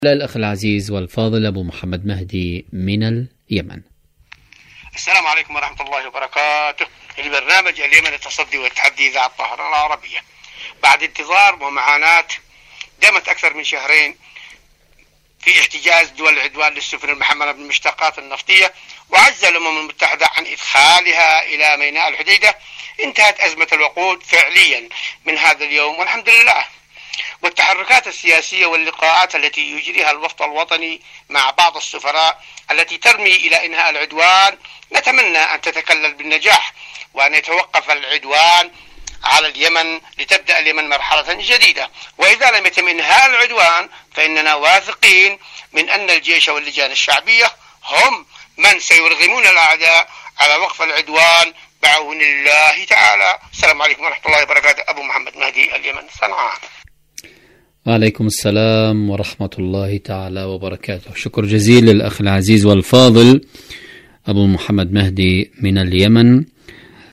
الأخ العزيز والفاضل أبو محمد مهدي من اليمن. السلام عليكم ورحمة الله وبركاته. البرنامج اليمن التصدي والتحدي إذاعة الطهران العربية. بعد انتظار ومعاناة دامت أكثر من شهرين في احتجاز دول العدوان للسفن المحملة بالمشتقات النفطية، وعجز الأمم المتحدة عن إدخالها إلى ميناء الحديدة، انتهت أزمة الوقود فعليا من هذا اليوم والحمد لله. والتحركات السياسية واللقاءات التي يجريها الوفد الوطني مع بعض السفراء التي ترمي إلى إنهاء العدوان، نتمنى أن تتكلل بالنجاح وأن يتوقف العدوان على اليمن لتبدأ اليمن مرحلة جديدة. وإذا لم يتم إنهاء العدوان فإننا واثقين من أن الجيش واللجان الشعبية هم من سيرغمون الأعداء على وقف العدوان بعون الله تعالى. السلام عليكم ورحمة الله وبركاته. أبو محمد مهدي، اليمن، صنعاء. وعليكم السلام ورحمة الله تعالى وبركاته. شكر جزيل للأخ العزيز والفاضل أبو محمد مهدي من اليمن.